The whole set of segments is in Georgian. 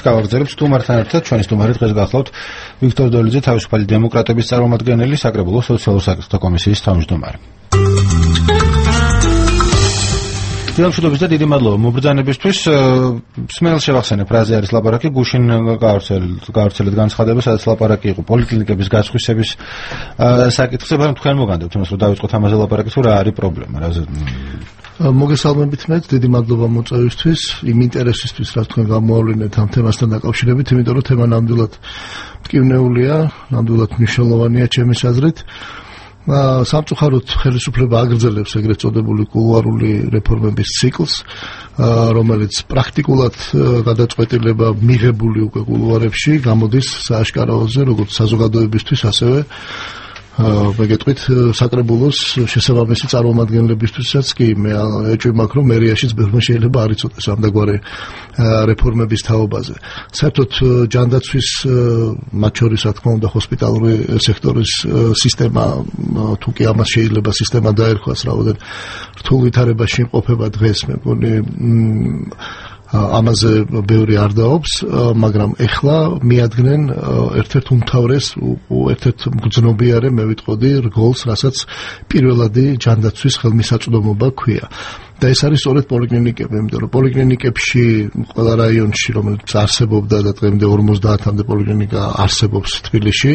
გავაგრძელებთ სტუმართან ერთად. ჩვენი სტუმარი დღეს გახლავთ ვიქტორ დოლიძე, თავისუფალი დემოკრატების წარმომადგენელი, საკრებულო სოციალურ საკითხთა კომისიის თავმჯდომარე. Dilmșudobis de დიდი მადლობა მობრძანებისთვის. სმეილს შევახსენებ, რაზე არის ლაპარაკი. გუშინ გავრცელეთ განცხადება, სადაც ლაპარაკი იყო პოლიკლინიკების გაწხვისების საკითხზე, მაგრამ თქვენ მოგანდებთ იმას, რომ დავიწყოთ ამაზე ლაპარაკი, თუ რა არის პრობლემა, რაზე მოგესალმებით მეც, დიდი მადლობა მოწვევისთვის, იმ ინტერესისთვის, რაც თქვენ გამოავლინეთ ამ თემასთან დაკავშირებით, იმიტომ რომ თემა ნამდვილად მტკივნეულია, ნამდვილად მნიშვნელოვანია ჩემის აზრით. სამწუხაროდ ხელისუფლება აგრძელებს ეგრეთ წოდებული კულუარული რეფორმების ციკლს, რომელიც პრაქტიკულად გადაწყვეტილება მიღებული უკვე კულუარებში გამოდის სააშკარაოზე, როგორც საზოგადოებისთვის, ასევე მეგეთყვით საკრებულოს შესაბამისი წარმომადგენლებისთვისაც კი მე ეჭვმაქ რომ მერიაშიც ბევრმა შეიძლება არ იცოდეს ამდაგვარი რეფორმების თაობაზე. საერთოდ ჯანდაცვის მათ შორის რა თქმა უნდა ჰოსპიტალური სექტორის სისტემა თუ კი ამას შეიძლება სისტემა დაერქვას რაოდენ რთულ ვითარებაში იმყოფება დღეს მე მგონი ამაზე ბევრი არ დაობს, მაგრამ ეხლა მიადგნენ ერთ-ერთ უმთავრეს, ერთ-ერთ მგრძნობიარე, მე ვიტყოდი, რგოლს, რასაც პირველადი ჯანდაცვის ხელმისაწვდომობა ქვია. და ეს არის სწორედ პოლიკლინიკები, იმიტომ რომ პოლიკლინიკებში ყველა რაიონში, რომელიც არსებობდა და დღემდე 50-მდე პოლიკლინიკა არსებობს თბილისში,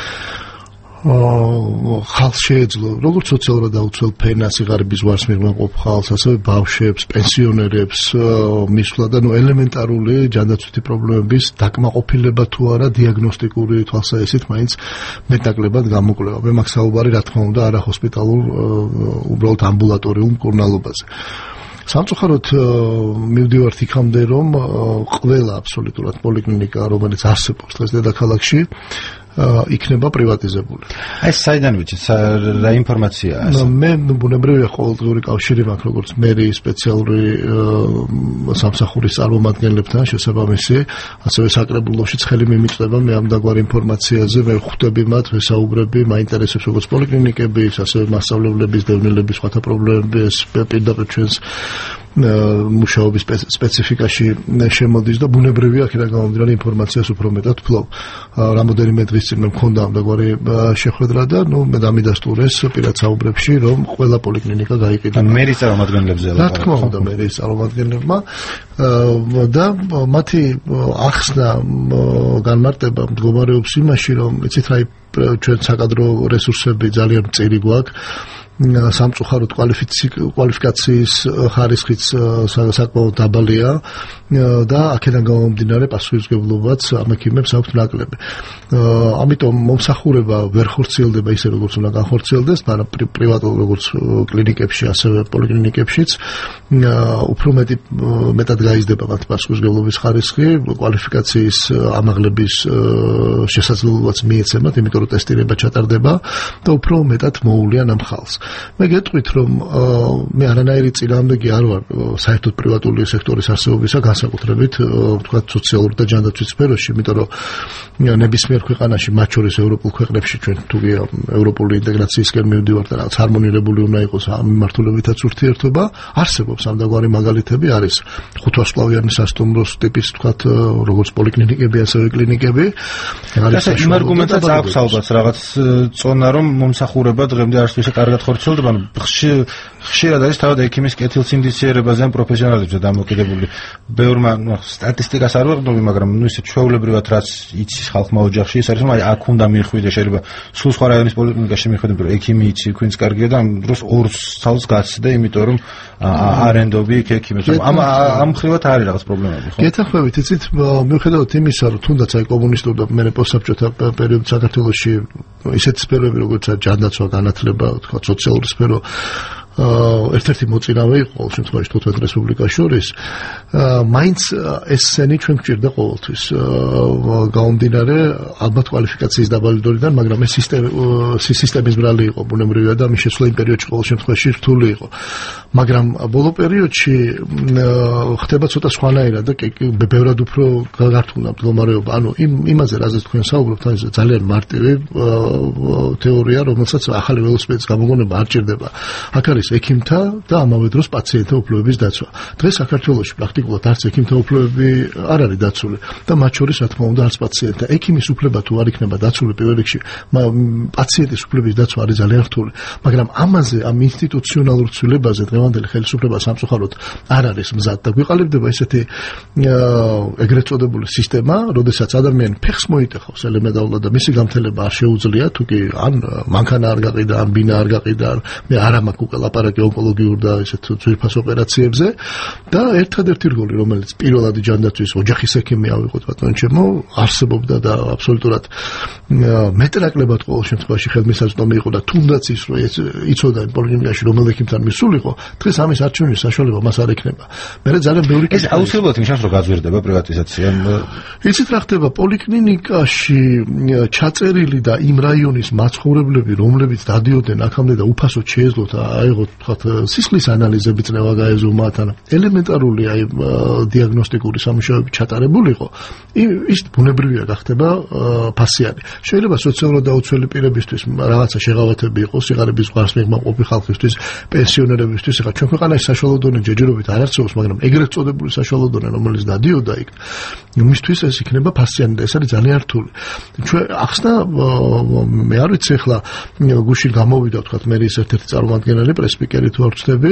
ხალხს შეეძლო, როგორც სოციალურად დაუცველ ფენას, სიღარიბის ვარს მიღმაყოფ ხალხს, ასევე ბავშვებს, პენსიონერებს მისვლა და ელემენტარული ჯანდაცვითი პრობლემების დაკმაყოფილება თუ არა დიაგნოსტიკური თვალსაჩინით მაინც მეტნაკლებად გამოკვლევა. მე მაქვს საუბარი, რა თქმა უნდა, არა ჰოსპიტალურ, უბრალოდ ამბულატორიულ მკურნალობაზე. სამწუხაროდ მივდივართ იქამდე, რომ ყველა აბსოლუტურად პოლიკლინიკა, რომელიც არსებობს დღეს დედაქალაქში, იქნება პრივატიზებული. ეს საიდან ვიცით, რა ინფორმაციაა ეს? მე ბუნებრივია ყოველდღიური კავშირი მაქვს როგორც მერიის სპეციალური სამსახურის წარმომადგენლებთან შესაბამისი, ასევე საკრებულოშიც ხელი მიმიწვდება მე ამდაგვარ ინფორმაციაზე, მე ხვდები მათ, ვესაუბრები, მაინტერესებს როგორც პოლიკლინიკების, ასევე მასწავლებლების, დევნილების სხვათა პრობლემების, პირდაპირ ჩვენს მუშაობის სპეციფიკაში შემოდის და ბუნებრივია აქედან გამომდინარე ინფორმაციას უფრო მეტად ვფლობ. რამოდენიმე დღის წინ მე მქონდა ამდაგვარი შეხვედრა და მე დამიდასტურეს პირად საუბრებში, რომ ყველა პოლიკლინიკა გაიყიდა. მერის წარმომადგენლებზე რა თქმა უნდა, მერის წარმომადგენლებმა და მათი ახსნა განმარტება მდგომარეობს იმაში, რომ იცით რა ჩვენ საკადრო რესურსები ძალიან მწირი გვაქვს. სამწუხაროდ კვალიფიკაციის ხარისხიც საკმაოდ დაბალია და აქედან გამომდინარე პასუხისმგებლობაც ამ ექიმებს აქვთ ნაკლები. ამიტომ მომსახურება ვერ ხორციელდება ისე როგორც უნდა განხორციელდეს, მაგრამ პრივატულ როგორც კლინიკებში, ასევე პოლიკლინიკებშიც უფრო მეტად გაიზრდება მათ პასუხისმგებლობის ხარისხი, კვალიფიკაციის ამაღლების შესაძლებლობაც მიეცემათ, იმიტომ რომ ტესტირება ჩატარდება და უფრო მეტად მოუვლიან ამ ხალხს. მე გეტყვით, რომ მე არანაირი წინააღმდეგი არ ვარ საერთოდ პრივატული სექტორის არსებობისა, განსაკუთრებით თქვა სოციალურ და ჯანდაცვის სფეროში, იმიტომ რომ ნებისმიერ ქვეყანაში, მათ შორის ევროპულ ქვეყნებში ჩვენ თუგი ევროპული ინტეგრაციისკენ მივდივართ და რაღაც ჰარმონირებული უნდა იყოს ამ მიმართულებითაც ურთიერთობა, არსებობს ამდაგვარი მაგალითები, არის ხუთვარსკვლავიანი სასტუმროს ტიპის თქვა როგორც პოლიკლინიკები, ასევე კლინიკები. ეს იმ არგუმენტსაც აქვს ალბათ რაღაც წონა, რომ მომსახურება დღემდე არც ისე კარგად ხორციელდება, ხშირად არის თავად ექიმის კეთილსინდისიერებაზე ან პროფესიონალებზე დამოკიდებული. ბევრმა სტატისტიკას არ ვეყრდნობი, მაგრამ ისე ჩვეულებრივად რაც იცის ხალხმა ოჯახში, ის არის რომ აქ უნდა მიხვიდე, შეიძლება სულ სხვა რაიონის პოლიკლინიკაში მიხვიდე, რომ ექიმი იცი, ვინც კარგია და ამ დროს ორ თავს გაცდე, იმიტომ რომ არენდობი იქ ექიმებს. ამ ხრივად არის რაღაც პრობლემები, ხო? გეთანხმებით, იცით, მიუხედავად იმისა, რომ თუნდაც აი კომუნისტურ და მე პოსტსაბჭოთა პერიოდში საქართველოში ისეთი სფეროები, როგორც ჯანდაცვა, განათლება, თქვა სოციალური სფერო ერთ-ერთი მოწინავე იყო ყოველ შემთხვევაში თუთმეტ რესპუბლიკას შორის, მაინც ეს სენი ჩვენ გვჭირდა ყოველთვის. გამომდინარე ალბათ კვალიფიკაციის დაბალი დონიდან, მაგრამ ეს სისტემის ბრალი იყო ბუნებრივია და მის შესვლა იმ პერიოდში ყოველ შემთხვევაში რთული იყო. მაგრამ ბოლო პერიოდში ხდება ცოტა სხვანაირად და ბევრად უფრო გართულა მდგომარეობა. ანუ იმაზე, რაზეც თქვენ საუბრობთ, ეს ძალიან მარტივი თეორია, რომელსაც ახალი ველოსიპედის გამოგონება არ ჭირდება. აქ არის არის ექიმთა და ამავე დროს პაციენტთა უფლებების დაცვა. დღეს საქართველოში პრაქტიკულად არც ექიმთა უფლებები არ არის დაცული და მათ შორის რა თქმა უნდა არც პაციენტთა. ექიმის უფლება თუ არ იქნება დაცული პირველ რიგში, პაციენტის უფლების დაცვა არის ძალიან რთული, მაგრამ ამაზე ამ ინსტიტუციონალურ ცვლილებაზე დღევანდელი ხელისუფლება სამწუხაროდ არ არის მზად და გვიყალიბდება ესეთი ეგრეთ წოდებული სისტემა, როდესაც ადამიანი ფეხს მოიტეხავს ელემენტარულად და მისი გამთელება არ შეუძლია, თუ კი ან მანქანა არ გაყიდა, ან ბინა არ გაყიდა, მე არ მაქვს უკვე ლაპარაკი ონკოლოგიურ და ესეთ ძვირფას ოპერაციებზე და ერთადერთი რგოლი, რომელიც პირველადი ჯანდაცვის ოჯახის ექიმი ავიღოთ ბატონო ჩემო, არსებობდა და აბსოლუტურად მეტნაკლებად ყოველ შემთხვევაში ხელმისაწვდომი იყო და თუნდაც ის რომ იცოდა იმ პოლიკლინიკაში რომელ ექიმთან მისულიყო, დღეს ამის არჩევნის საშუალება მას არ ექნება. მე ძალიან ბევრი ეს აუცილებლად ნიშნავს რომ გაძვირდება პრივატიზაცია. იცით რა ხდება პოლიკლინიკაში ჩაწერილი და იმ რაიონის მაცხოვრებლები, რომლებიც დადიოდნენ აქამდე და უფასოდ შეეძლოთ აიღოთ თქვათ სისხლის ანალიზები წნევა გაეზომათ ან ელემენტარული დიაგნოსტიკური სამუშაოები ჩატარებულიყო, ის ბუნებრივია გახდება ფასიანი. შეიძლება სოციალურად დაუცველი პირებისთვის რაღაცა შეღავათები იყოს, სიღარიბის ზღვარს მიღმაყოფი ხალხისთვის, პენსიონერებისთვის, ახლა ჩვენ ქვეყანაში საშუალო დონე ჯერჯერობით არ არსებობს, მაგრამ ეგრეთ წოდებული საშუალო დონე, რომელიც დადიოდა იქ, იმისთვის ეს იქნება ფასიანი და ეს არის ძალიან რთული. ჩვენ ახსნა მე არ ვიცი ახლა გუშინ გამოვიდა თქვათ მე ის ერთ-ერთი წარმომადგენელი პრესპიკერი თუ არ ვცდები,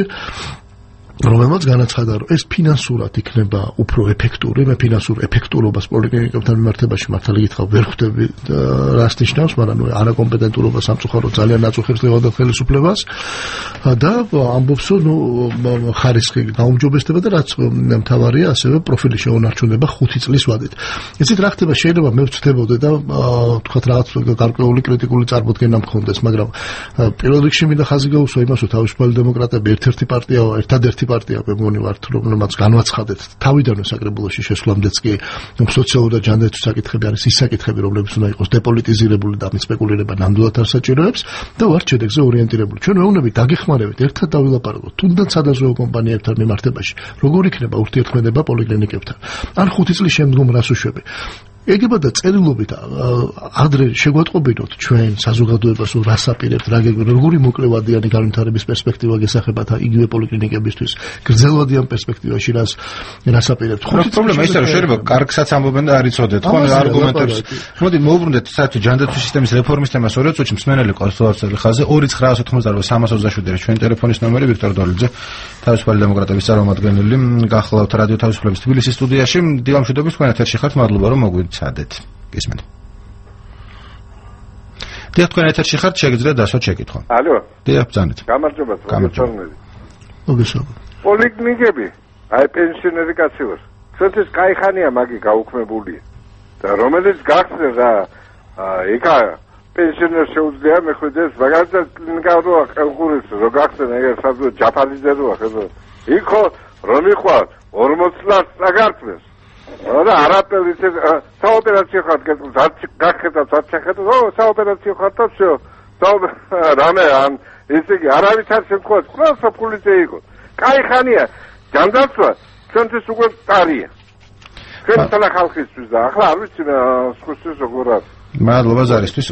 რომელმაც განაცხადა, რომ ეს ფინანსურად იქნება უფრო ეფექტური, მე ფინანსურ ეფექტურობას პოლიკლინიკებთან მიმართებაში მართალი გითხრა ვერ ხვდები რას ნიშნავს, მაგრამ არაკომპეტენტურობა სამწუხაროდ ძალიან ნაწუხებს დღევანდელ ხელისუფლებას და ამბობს, რომ ხარისხი გაუმჯობესდება და რაც მთავარია, ასევე პროფილი შეუნარჩუნდება 5 წლის ვადით. იცით რა ხდება, შეიძლება მე ვწდებოდე და თქვათ რაღაც გარკვეული კრიტიკული წარმოდგენა მქონდეს, მაგრამ პირველ რიგში მინდა ხაზი გაუსვა იმას, რომ თავისუფალი დემოკრატები ერთ-ერთი პარტიაა, ერთადერთი პარტია მეგონი ვართ, რომელმაც განვაცხადეთ თავიდანვე საკრებულოში შესვლამდეც კი სოციალურ და ჯანდაცვის საკითხები არის ის საკითხები, რომლებიც უნდა იყოს დეპოლიტიზირებული და სპეკულირება ნამდვილად არ საჭიროებს და ვართ შედეგზე ორიენტირებული. ჩვენ ვეუბნებით, დაგეხმარებით, ერთად დავილაპარაკოთ, თუნდაც სადაზღვევო კომპანიებთან მიმართებაში, როგორ იქნება ურთიერთქმედება პოლიკლინიკებთან. ან 5 წლის შემდგომ რას უშვები. ეგება და წერილობით ადრე შეგვატყობინოთ ჩვენ საზოგადოებას რას აპირებთ, რა გეგმით, როგორი მოკლევადიანი განვითარების პერსპექტივა გესახებათ იგივე პოლიკლინიკებისთვის, გრძელვადიან პერსპექტივაში რას აპირებთ. პრობლემა ისაა, რომ შეიძლება კარგსაც ამბობენ და არ იცოდეთ, ხო, არგუმენტებს. მოდი მოვუბრუნდეთ საერთოდ ჯანდაცვის სისტემის რეფორმის თემას. ორი წუთში მსმენელი ყურსოვარცელი ხაზზე 2998 ჩვენი ტელეფონის ნომერი ვიქტორ დოლიძე, თავისუფალი დემოკრატების წარმომადგენელი, გახლავთ რადიო თავისუფლების თბილისის სტუდიაში. დილამშვიდობის თქვენ ეთერში ხართ, მადლობა რომ მოგვიცადეთ. გისმენთ. დიახ, თქვენ ეთერში ხართ, შეგიძლიათ დასვათ შეკითხვა. ალო. დიახ, ბრძანეთ. გამარჯობა. მოგესალმებით. პოლიკლინიკები, აი პენსიონერი კაცი ვარ. ცოტა кайხანია მაგი გაუქმებულია. და რომელიც გახსნეს რა ეკა პენსიონერ შეუძლია მეხვდეს, მაგალითად კლინიკა როა ყურის რო გახსნე ეგ სადღაც ჯაფარიძე როა ხო? იქო რომ იყო 40 წლად წაგართმეს. და არაფერი საოპერაციო ხართ გაკეთდა საჩეხეთო საოპერაციო ხარტო всё რამე ან ესე იგი არავის არ შემთხვევას ყველა პოლიცია იყო кайხანია ჯანდაცვა ჩვენთვის უკვე წარია ჩვენი ხალხისთვის და ახლა არ ვიცი სხვისთვის როგორ არის მადლობა ზარისთვის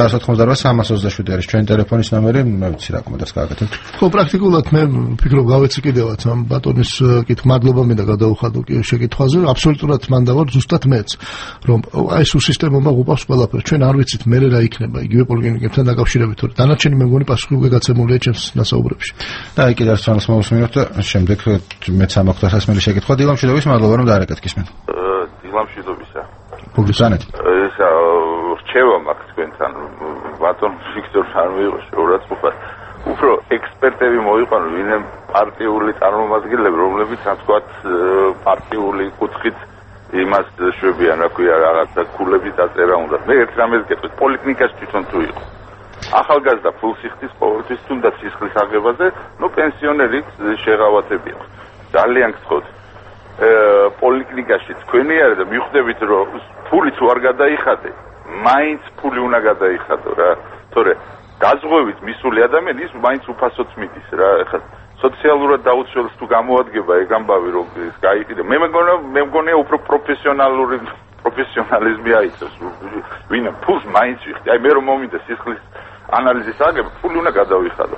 2998 არის ჩვენი ტელეფონის ნომერი მე ვიცი რა კომენტარს გააკეთებთ ხო პრაქტიკულად მე ვფიქრობ გავეცი კიდევაც ამ ბატონის კითხვა მადლობა მინდა გადაუხადო შეკითხვაზე აბსოლუტურად მანდავარ ზუსტად მეც რომ აი ეს სისტემობა უყავს ყველაფერს ჩვენ არ ვიცით მე რა იქნება იგივე პოლიკლინიკებთან დაკავშირებით თორე დანარჩენი მე მგონი პასუხი უკვე გაცემულია ჩემს დასაუბრებში და აი კიდევ ერთს მოვუსმინოთ და შემდეგ მეც ამაქვს სასმელი შეკითხვა დილამშვიდობის მადლობა რომ დაარეკეთ გისმენთ დილამშვიდობისა მოგესალმებით ესა რჩევა მაქვს თქვენთან ბატონ ვიქტორ არ მიიღო შეურაცხყოფა უფრო ექსპერტები მოიყვანო ვინმე პარტიული წარმომადგენლები რომლებიც ასე ვთქვათ პარტიული კუთხით იმას შვებიან რა ქვია რაღაცა ქულები დაწერა უნდა მე ერთ რამეს გეტყვით პოლიკლინიკაში თვითონ თუ იყო ახალგაზრდა ფულსიხდის ყოველთვის თუნდაც სისხლის აღებაზე ნუ პენსიონერიც შეღავათები აქვს ძალიან გთხოვთ პოლიკლინიკაში თქვენი არა და მიხვდებით რომ ფული თუ არ გადაიხადე მაინც ფული უნდა გადაიხადო რა თორე გაზღვევით მისული ადამიანი ის მაინც უფასოდ მიდის რა ეხლა სოციალურად დაუცველს თუ გამოადგება ეგ ამბავი რომ გაიყიდა მე მგონია უფრო პროფესიონალიზმი აიწევს ვინა ფულს მაინც ვიხდი აი მე რომ მომიდა სისხლის ანალიზის აგება ფული უნდა გადავიხადო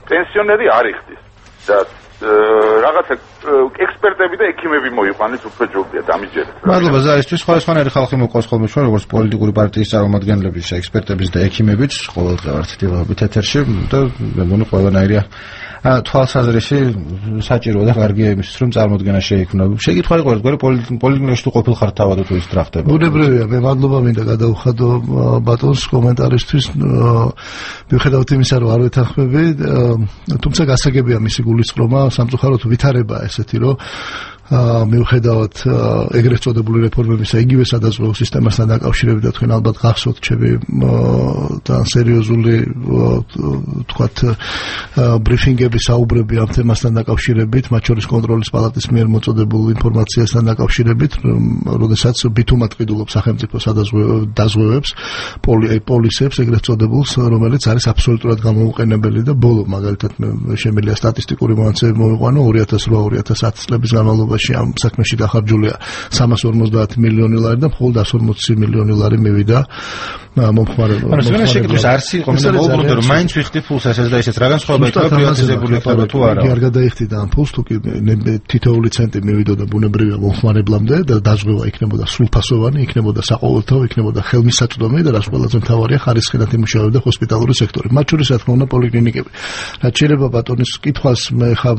პენსიონერი არ იხდის და რაღაცა ექსპერტები და ექიმები მოიყვანეს უფრო ჯობია დამიჯერეთ. მადლობა ზაისთვის. სხვადასხვანაირი ხალხი მოყავს ხოლმე ჩვენ როგორც პოლიტიკური პარტიის წარმომადგენლების, ექსპერტების და ექიმებიც ყოველდღე ვართ დილობით ეთერში და მე მგონი ყველანაირია თვალსაზრისი საჭიროა და კარგია იმისთვის რომ წარმოდგენა შეიქმნა. შეკითხვა იყო ერთგვარი პოლიტიკაში თუ ყოფილ ხარ თავად თუ ის ტრახტება. ბუნებრივია, მე მადლობა მინდა გადავხადო ბატონს კომენტარისთვის. მიუხედავად იმისა რომ არ ვეთანხმები, თუმცა გასაგებია მისი გულისწყრომა, სამწუხაროდ ვითარებაა ესეთი რომ მიუხედავად ეგრეთ წოდებული რეფორმებისა იგივე სადაზღვევო სისტემასთან დაკავშირებით და თქვენ ალბათ გახსოვთ ჩემი თან სერიოზული თქვათ ბრიფინგები საუბრები ამ თემასთან დაკავშირებით, მათ შორის კონტროლის პალატის მიერ მოწოდებულ ინფორმაციასთან დაკავშირებით, როდესაც ბითუმად ყიდულობს სახელმწიფო დაზღვევებს, პოლისებს ეგრეთ წოდებულს, რომელიც არის აბსოლუტურად გამოუყენებელი და ბოლო მაგალითად შემიძლია სტატისტიკური მონაცემები მოვიყვანო 2008-2010 წლების განმავლობაში ამ საქმეში დახარჯულია 350 მილიონი ლარი და მხოლოდ 140 მილიონი ლარი მივიდა მომხმარებლებს. ანუ ეს შეკითხვის არსი იყო, მე მოვუბრუნდე რომ მაინც ვიხდი ფულს ესეც და ისეც რაგან სხვა იქნება პრივატიზებული იქნება თუ არა. იგი არ გადაიხდიდა ამ ფულს თუ კი თითოეული ცენტი მივიდოდა ბუნებრივია მომხმარებლამდე და დაზღვევა იქნებოდა სრულფასოვანი, იქნებოდა საყოველთაო, იქნებოდა ხელმისაწვდომი და რაც ყველაზე მთავარია ხარისხიდან იმუშავებდა ჰოსპიტალური სექტორი. მათ შორის რა თქმა უნდა პოლიკლინიკები. რაც შეიძლება ბატონის კითხვას მე ხა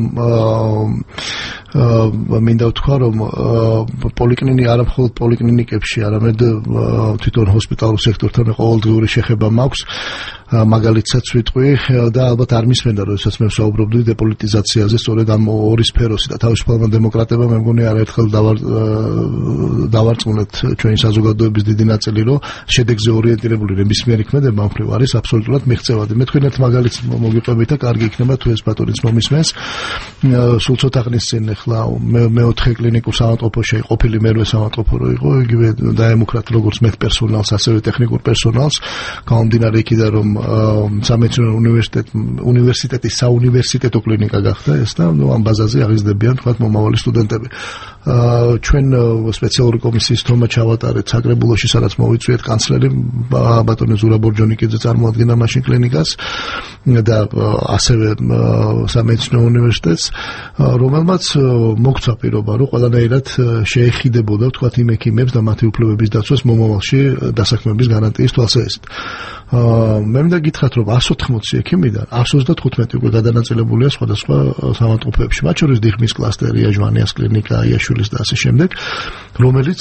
მინდა ვთქვა რომ არა მხოლოდ პოლიკლინიკებში, არამედ თვითონ ჰოსპიტალურ სექტორთან ყოველდღიური შეხება მაქვს. მაგალითსაც ვიტყვი და ალბათ არ მისმენდა, როდესაც მე ვსაუბრობდი დეპოლიტიზაციაზე, სწორედ ამ ორი სფეროსი და თავისუფალმა დემოკრატებმა მე მგონი არაერთხელ დავარწმუნეთ ჩვენი საზოგადოების დიდი ნაწილი, რომ შედეგზე ორიენტირებული ნებისმიერი ქმედება ამ მხრივ არის აბსოლუტურად მიღწევადი. მე თქვენ ერთ მაგალითს მოგიყვებით და კარგი იქნება თუ ეს ბატონიც მომისმენს. სულ ცოტა ხნის წინ ახლა მეოთხე კლინიკურ საავადმყოფოში ყოფილი მერვე საავადმყოფო რო იყო, იგივე დაემუქრათ როგორც მედპერსონალს, ასევე ტექნიკურ პერსონალს, გამომდინარე იქიდან რომ სამედიცინო უნივერსიტეტის საუნივერსიტეტო კლინიკა გახდა ეს და ამ ბაზაზე აღიზრდებიან თქვათ მომავალი სტუდენტები. ჩვენ სპეციალური კომისიის თომა ჩავატარეთ საკრებულოში, სადაც მოვიწვიეთ კანცლერი ბატონი ზურაბ ორჯონიკიძე წარმოადგენდა მაშინ კლინიკას და ასევე სამედიცინო უნივერსიტეტს, რომელმაც მოგცა პირობა, რომ ყველანაირად შეეხიდებოდა თქვათ იმ ექიმებს და მათი უფლებების დაცვას მომავალში დასაქმების გარანტიის თვალსაზრისით. მე მინდა გითხრათ, რომ 180 ექიმიდან 135 უკვე გადანაწილებულია სხვადასხვა საავადმყოფოებში, მათ შორის დიხმის კლასტერი, ჟვანიას კლინიკა, იაშვილის და ასე შემდეგ, რომელიც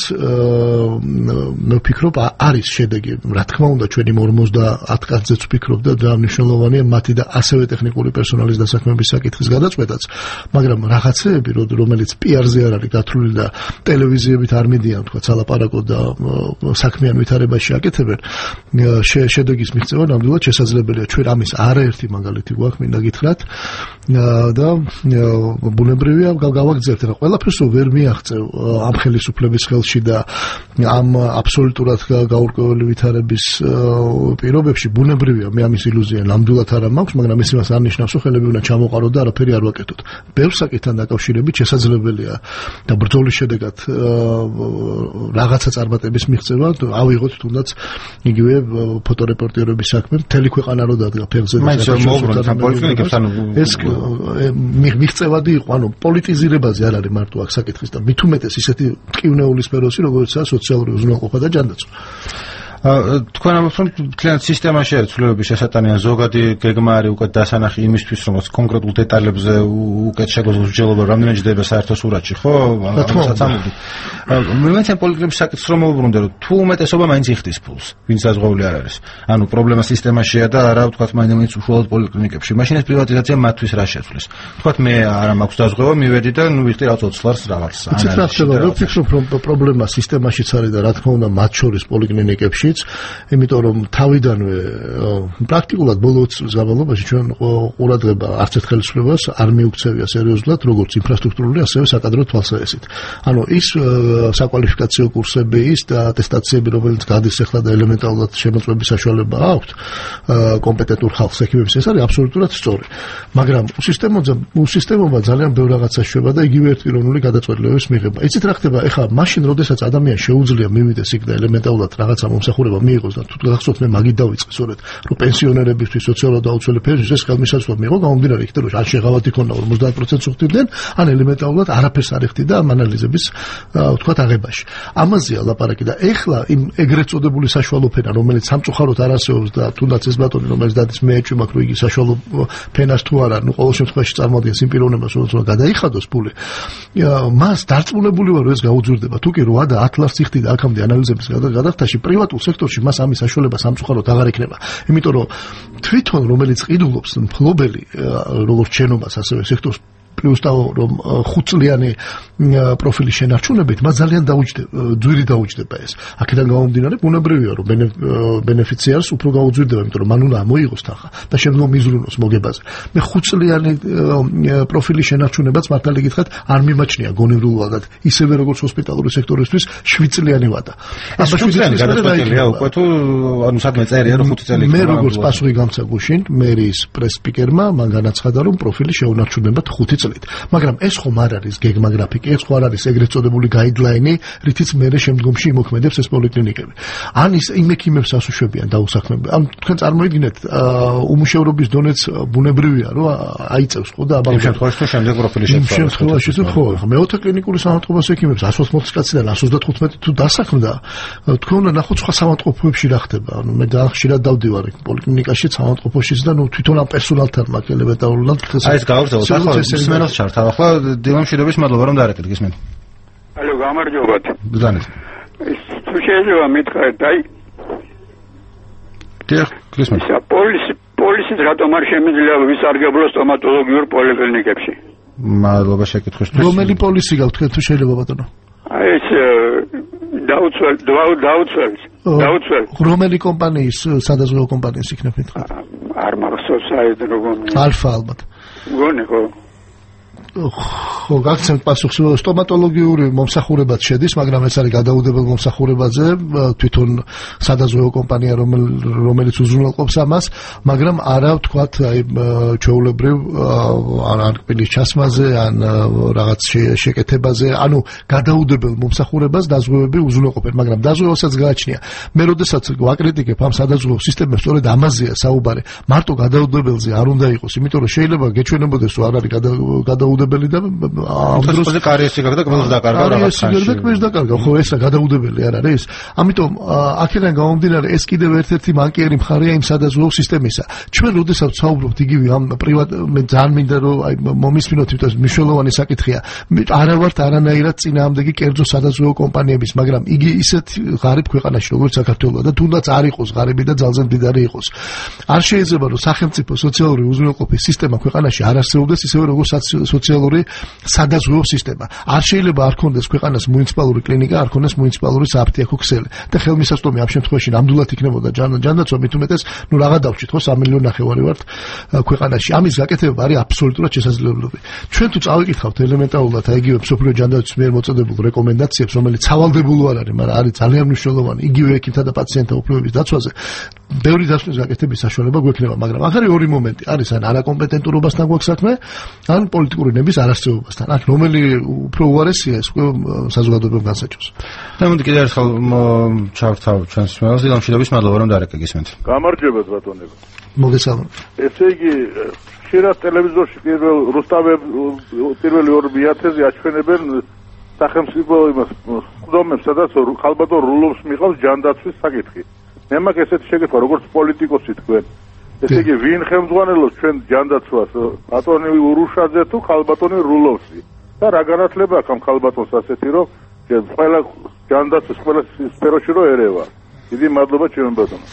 მე ვფიქრობ არის შედეგი. რა თქმა უნდა, ჩვენი 50 კაცზეც ვფიქრობ და ძალიან მნიშვნელოვანია მათი და ასევე ტექნიკური პერსონალის დასაქმების საკითხის გადაწყვეტაც, მაგრამ რაღაცეები, რომელიც PR-ზე არ არის გათვლილი და ტელევიზიებით არ მიდიან, თქვა სალაპარაკო და საქმიან ვითარებაში აკეთებენ, შედეგის მიღწევა ნამდვილად შესაძლებელია. ჩვენ ამის არაერთი მაგალითი გვაქვს, მინდა გითხრათ და ბუნებრივია გავაგრძელებთ რა ყველაფერს ვერ მიაღწევ ამ ხელისუფლების ხელში და ამ აბსოლუტურად გაურკვეველი ვითარების პირობებში ბუნებრივია მე ამის ილუზია ნამდვილად არ მაქვს, მაგრამ ეს იმას არ ნიშნავს, რომ ხელები უნდა ჩამოყარო და არაფერი არ ვაკეთოთ. ბევრ საკითხთან დაკავშირებით შესაძლებელია და ბრძოლის შედეგად რაღაცა წარმატების მიღწევა ავიღოთ თუნდაც იგივე ფოტორეპორტირების საქმე მთელი ქვეყანა რო დადგა ფეხზე და ეს მიღწევადი იყო, ანუ პოლიტიზირებაზე არ არის მარტო აქ საკითხის და მით უმეტეს ისეთი ტკივნეული სფეროსი, როგორიცაა სოციალური უზრუნველყოფა და ჯანდაცვა. თქვენ ამბობთ, რომ მთლიანად სისტემაში არის ცვლილებების შესატანიან ზოგადი გეგმა არის უკეთ დასანახი იმისთვის, რომ კონკრეტულ დეტალებზე უკეთ შეგოძოს მსჯელობა რამდენად ჯდება საერთო სურათში, ხო? ამასაც ამბობთ. მეც ამ პოლიტიკების საკითხს რომ მოვუბრუნდე, რომ თუ უმეტესობა მაინც იხდის ფულს, ვინც საზღვაული არ არის. ანუ პრობლემა სისტემაშია და არა ვთქვათ მაინც უშუალოდ პოლიკლინიკებში. მაშინ ეს პრივატიზაცია მათთვის რა შეცვლის? ვთქვათ მე არა მაქვს დაზღვევა, მივედი და ნუ ვიხდი რაც 20 ლარს რაღაც. იცით რა ხდება, რომ ვფიქრობ, რომ პრობლემა სისტემაშიც არის და რა თქმა უნდა მათ შორის პოლიკლინიკებში იმიტომ რომ თავიდანვე პრაქტიკულად ბოლო 20 წლის განმავლობაში ჩვენ ყურადღება არც ერთ ხელისუფლებას არ მიუქცევია სერიოზულად როგორც ინფრასტრუქტურული, ასევე საკადრო თვალსაზრისით. ანუ ის საკვალიფიკაციო კურსები, ის და ატესტაციები, რომელიც გადის ახლა და ელემენტარულად შემოწმების საშუალება აქვს კომპეტენტურ ხალხს ექიმებს, ეს არის აბსოლუტურად სწორი. მაგრამ უსისტემობა ძალიან ბევრ რაღაცას შვება და იგივე ერთპიროვნული გადაწყვეტილებების მიღება. იცით რა ხდება? ეხლა მაშინ, როდესაც ადამიანს შეუძლია მივიდეს იქ და ელემენტარულად რაღაცა მომსახურება მომსახურება მიიღოს და თუ გახსოვთ მე მაგით დავიწყე სწორედ რომ პენსიონერებისთვის სოციალურად დაუცველი ფენსიის ეს ხელმისაწვდომი მიიღო გამომდინარე იქიდან რომ ან შეღავათი ქონდა 50%-ს უხდიდნენ ან ელემენტარულად არაფერს არ ეხდიდა ამ ანალიზების ვთქვათ აღებაში ამაზეა ლაპარაკი და ეხლა იმ ეგრეთ წოდებული საშუალო ფენა რომელიც სამწუხაროდ არ არსებობს და თუნდაც ეს ბატონი რომელიც დადის მე ეჭვი მაქვს რომ იგი საშუალო ფენას თუ არა ნუ ყოველ შემთხვევაში წარმოადგენს იმ პიროვნებას რომ გადაიხადოს ფული მას დარწმუნებული ვარ რომ ეს გაუძვირდება თუ კი 8 და 10 ლარს იხდიდა აქამდე ანალიზების გადახდაში პრივატულ სექტორში მას ამის საშუალება სამწუხაროდ აღარ ექნება იმიტომ რომ თვითონ რომელიც ყიდულობს მფლობელი როგორც შენობას ასევე სექტორს პლუს და რომ 5 წლიანი პროფილის შენარჩუნებით მას ძალიან ძვირი დაუჯდება ეს. აქედან გამომდინარე, ბუნებრივია რომ ბენეფიციარს უფრო გაუძვირდება, იმიტომ რომ მან უნდა მოიღოს თანხა და შემდგომ მიზრუნოს მოგებაზე. მე 5 წლიანი პროფილის შენარჩუნებაც მართალი გითხრათ არ მიმაჩნია გონებრივად, ისევე როგორც ჰოსპიტალური სექტორისთვის 7 წლიანი ვადა. აბა 7 წლიანი გადაწყვეტილია უკვე თუ ანუ სადმე წერია რომ 5 წელი. მე როგორც პასუხი გამცა გუშინ მერის პრეს-სპიკერმა მან განაცხადა რომ პროფილი შეუნარჩუნებათ 5 მაგრამ ეს ხომ არ არის გეგმა გრაფიკი, ეს ხო არ არის ეგრეთ წოდებული გაიდლაინი, რითიც მერე შემდგომში იმოქმედებს ეს პოლიკლინიკები. ან ის იმ ექიმებს ასუშვებიან დაუსახმები. ან თქვენ წარმოიდგინეთ, უმუშევრობის დონეც ბუნებრივია, რომ აიწევს ხო და ამ შემთხვევაში თუ შემდეგ პროფილი შეცვალოს. იმ შემთხვევაში თუ ხო, მეოთხე კლინიკური საავადმყოფოს ექიმებს 180 კაციდან 135 თუ დასაქმდა, თქვენ უნდა ნახოთ სხვა საავადმყოფოებში რა ხდება. ანუ მე ხშირად დავდივარ პოლიკლინიკაში, საავადმყოფოშიც და ნუ თვითონ ამ პერსონალთან მაქვს ელემენტარულად. აი ეს გავაგზავნოთ ახლა ჩართავ ახლა დილამშვიდობის მადლობა რომ დაარეკეთ გისმენთ. ალო გამარჯობათ. ბრძანეთ. თუ შეიძლება მითხრათ აი დიახ გისმენთ. პოლიციის რატომ არ შემიძლია ვისარგებლოს სტომატოლოგიურ პოლიკლინიკებში? მადლობა შეკითხვისთვის. რომელი პოლისი გაქვთ თქვენ თუ შეიძლება ბატონო? აი ეს დაუცველ. რომელი კომპანიის სადაზღვევო კომპანიის იქნება მითხრათ? არ მახსოვს საერთოდ როგორ. ალფა ალბათ. გონი ხო? ხო, გაგცემთ პასუხს სტომატოლოგიური მომსახურებაც შედის, მაგრამ ეს არის გადაუდებელ მომსახურებაზე, თვითონ სადაზღვევო კომპანია რომელიც უზრუნველყოფს ამას, მაგრამ არა ვთქვათ, აი ჩვეულებრივ ან კბილის ჩასმაზე, ან რაღაც შეკეთებაზე, ანუ გადაუდებელ მომსახურებას დაზღვევები უზრუნველყოფენ, მაგრამ დაზღვევასაც გააჩნია. მე როდესაც ვაკრიტიკებ ამ სადაზღვევო სისტემებს, სწორედ ამაზეა საუბარი. მარტო გადაუდებელზე არ უნდა იყოს, იმიტომ რომ შეიძლება გეჩვენებოდეს, რომ არ არის გადაუდებელი და ამ დროს კარიერში გაგდა ყველს დაკარგა რაღაც ხანში. ყველს დაკარგა, ხო ესა გადაუდებელი არ არის. ამიტომ აქედან გამომდინარე ეს კიდევ ერთ-ერთი მანკიერი მხარეა იმ სადაზღვევო სისტემისა. ჩვენ როდესაც საუბრობთ იგივე ამ პრივატ მე ძალიან მინდა რომ აი მომისმინოთ იმიტომ მნიშვნელოვანი საკითხია. არა ვართ არანაირად წინააღმდეგი კერძო სადაზღვევო კომპანიების, მაგრამ იგი ისეთ ღარიბ ქვეყანაში როგორც საქართველო და თუნდაც არ იყოს ღარიბი და ძალზე მდიდარი იყოს. არ შეიძლება რომ სახელმწიფო სოციალური უზრუნველყოფის სისტემა ქვეყანაში არ არსებობდეს ისევე როგორც სოციალური სადაზღვევო სისტემა. არ შეიძლება არ ქონდეს ქვეყანას მუნიციპალური კლინიკა, არ ქონდეს მუნიციპალური სააფთიაქო ქსელი. და ხელმისაწვდომი ამ შემთხვევაში ნამდვილად იქნებოდა ჯანდაცვა, მით უმეტეს, ნუ რაღაც დავჭით ხო 3 მილიონი ნახევარი ვართ ქვეყანაში. ამის გაკეთება არის აბსოლუტურად შესაძლებლობი. ჩვენ თუ წავიკითხავთ ელემენტარულად აი იგივე მსოფლიო ჯანდაცვის მიერ მოწოდებულ რეკომენდაციებს, რომელიც სავალდებულო არ არის, მაგრამ არის ძალიან მნიშვნელოვანი იგივე ექიმთა და პაციენტთა უფლებების დაცვაზე, ბევრი დასვნის გაკეთების საშუალება გვექნება, მაგრამ აქ არის ორი მომენტი. არის ან არაკომპეტენტურობასთან გვაქვს საქმე, ან პოლიტიკური ნების არასწორობასთან. აქ რომელი უფრო უარესია, ეს უკვე საზოგადოებამ განსაჭოს. და მოდი კიდევ ერთხელ ჩავთავ ჩვენს მელს, დილამშვიდობის მადლობა რომ დაარეკეთ გისმენთ. გამარჯობათ ბატონებო. მოგესალმებით. ესე იგი ხშირად ტელევიზორში პირველი 2 მიათეზე აჩვენებენ სახელმწიფო იმას ხდომებს, სადაც ხალბატონ რულოვს მიყავს ჯანდაცვის საკითხი. მე მაქვს ესეთი შეკითხვა, როგორც პოლიტიკოსი თქვენ. ესე იგი ვინ ხელმძღვანელობს ჩვენ ჯანდაცვას, ბატონი ურუშაძე თუ ხალბატონი რულოვსი? და რა განათლება აქვს ამ ხალბატონს ასეთი, რომ ყველა ჯანდაცვის ყველა სფეროში რო ერევა? დიდი მადლობა ჩემო ბატონო.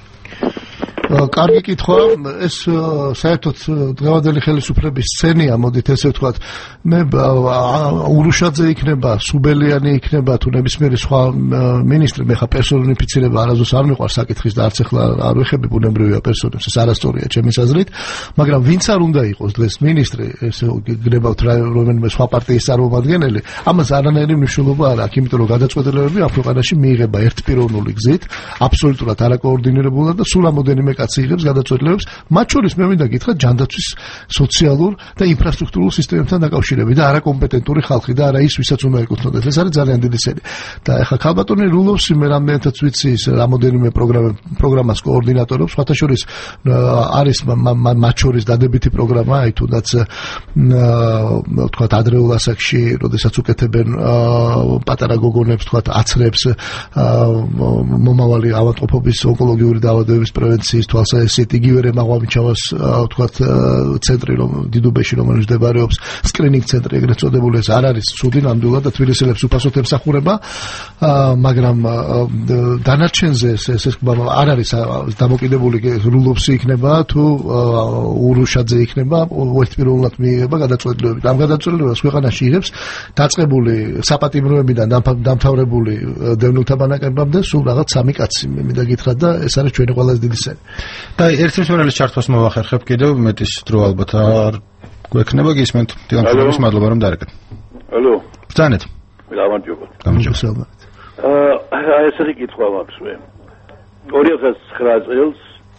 კარგი კითხვა, ეს საერთოდ დღევანდელი ხელისუფლების სცენია, მოდით ესე ვთქვათ. მე ურუშაძე იქნება, სუბელიანი იქნება, თუ ნებისმიერი სხვა მინისტრი, მე ხა პერსონიფიცირება არასდროს არ მიყვარს საკითხის და არც ახლა არ ვეხები ბუნებრივია პერსონებს, ეს არასწორია ჩემის აზრით, მაგრამ ვინც არ უნდა იყოს დღეს მინისტრი, ესე გნებავთ რომელიმე სხვა პარტიის წარმომადგენელი, ამას არანაირი მნიშვნელობა არ აქვს, იმიტომ რომ გადაწყვეტილებები ამ ქვეყანაში მიიღება ერთპიროვნული გზით, აბსოლუტურად არაკოორდინირებულად და სულ ამოდენიმე კაცი იღებს გადაწყვეტილებებს, მათ შორის მე მინდა გითხრათ ჯანდაცვის სოციალურ და ინფრასტრუქტურულ სისტემებთან დაკავშირებით და არაკომპეტენტური ხალხი და არა ის, ვისაც უნდა ეკუთვნოდეს. ეს არის ძალიან დიდი სერი. და ეხლა ქალბატონი რულოვსი მე რამდენადაც ვიცი ის რამოდენიმე პროგრამას კოორდინატორობს, სხვათა შორის არის მათ შორის დადებითი პროგრამა, აი თუნდაც ვთქვათ ადრეულ ასაკში, როდესაც უკეთებენ პატარა გოგონებს, ვთქვათ აცრებს მომავალი ავადმყოფობის ონკოლოგიური დაავადებების პრევენციის თვალსაზრისით, იგივე რემაღვამიჩავას ვთქვათ ცენტრი, დიდუბეში რომელიც მდებარეობს, სკრინინგ ცენტრი ეგრეთ წოდებული, ეს არ არის ცუდი ნამდვილად და თბილისელებს უფასოდ ემსახურება, მაგრამ დანარჩენზე ეს არ არის დამოკიდებული რულოვსი იქნება თუ ურუშაძე იქნება, ერთპიროვნულად მიიღება გადაწყვეტილებები. ამ გადაწყვეტილებებს ქვეყანაში იღებს დაწყებული საპატიმროებიდან დამთავრებული დევნილთა ბანაკებამდე სულ რაღაც 3 კაცი მინდა გითხრათ და ეს არის ჩვენი ყველაზე დიდი სერი. და ერთი მსმენელის ჩართვას მოვახერხებ კიდევ მეტის დრო ალბათ არ გვექნება გისმენთ. დიახ, მადლობა რომ დარეკეთ. ალო. ბრძანეთ. გამარჯობა. ესეთი კითხვა მაქვს მე. 2009 წელს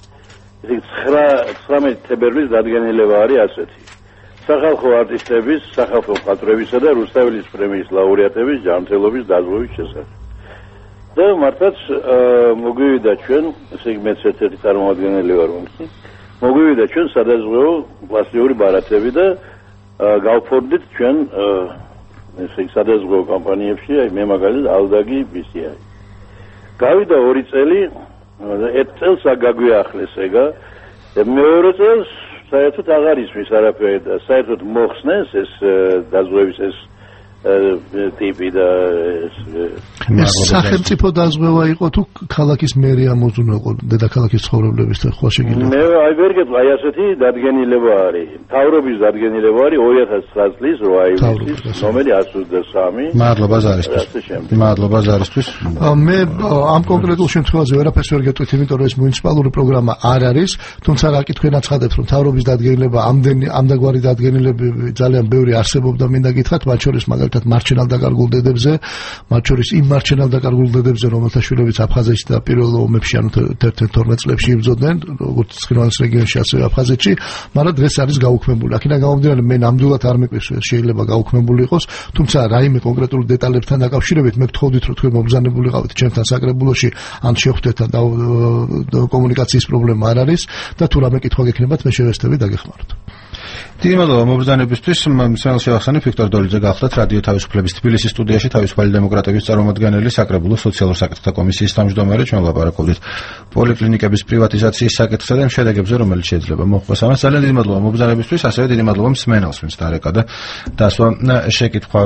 19 თებერვლის დადგენილება არის ასეთი. სახალხო არტისტების, სახალხო მხატვრებისა და რუსთაველის პრემიის ლაურეატების ჯანმრთელობის დაზღვევის შესახებ. და მართლაც მოგვივიდა ჩვენ, ესე იგი მეც ერთ-ერთი წარმომადგენელი ვარ მომხი, მოგვივიდა ჩვენ სადაზღვეო პლასტიკური ბარათები და გავფორდით ჩვენ ესე იგი სადაზღვეო კომპანიებში, აი მე მაგალითად ალდაგი BCI. გავიდა 2 წელი, ერთ წელს გაგვიახლეს ეგა, მეორე წელს საერთოდ აღარ ისმის არაფერი და საერთოდ მოხსნეს ეს დაზღვევის ეს ტიპი და ეს სახელმწიფო დაზღვევა იყო თუ ქალაქის მერია მოძუნეყო დედაქალაქის ცხოვრებლების ხვალ შეგიძლია მე აი ვერ გეტყვი აი ასეთი დადგენილება არის მთავრობის დადგენილება არის 2009 წლის 8 ივლისის ნომერი 123 მადლობა ზარისთვის მადლობა ზარისთვის მე ამ კონკრეტულ შემთხვევაში ვერაფერს ვერ გეტყვით იმიტომ რომ ეს მუნიციპალური პროგრამა არ არის თუმცა რა კითხვი ნაცხადებს რომ მთავრობის დადგენილება ამდაგვარი დადგენილებები ძალიან ბევრი არსებობდა მინდა გითხრათ მათ შორის მაგალითად მარჩენალ დაკარგულ დედებზე, მათ შორის იმ მარჩენალ დაკარგულ დედებზე, რომელთა შვილებიც აფხაზეთში და პირველ ომებში, ანუ 11-12 წლებში იბრძოდნენ, როგორც ცხინვალის რეგიონში, ასევე აფხაზეთში, მაგრამ დღეს არის გაუქმებული. აქედან გამომდინარე, მე ნამდვილად არ მეკვირს, შეიძლება გაუქმებული იყოს, თუმცა რაიმე კონკრეტულ დეტალებთან დაკავშირებით, მე გთხოვდით, რომ თქვენ მობრძანებულიყავით ჩემთან საკრებულოში, ან შეხვდეთ და კომუნიკაციის პრობლემა არ არის და თუ რამე კითხვა გექნებათ, მე შევესწრები დაგეხმაროთ. დიდი მადლობა მობრძანებისთვის. მსმენელს შევახსენებ ვიქტორ დოლიძე გახლდათ რადიო თავისუფლების თბილისის სტუდიაში თავისუფალი დემოკრატების წარმომადგენელი საკრებულოს სოციალურ საკითხთა კომისიის თავმჯდომარე. ჩვენ ვლაპარაკობდით პოლიკლინიკების პრივატიზაციის საკითხზე და შედეგებზე, რომელიც შეიძლება მოხდეს. ამას ძალიან დიდი მადლობა მობრძანებისთვის, ასევე დიდი მადლობა მსმენელს, ვინც დარეკა და დასვა შეკითხვა.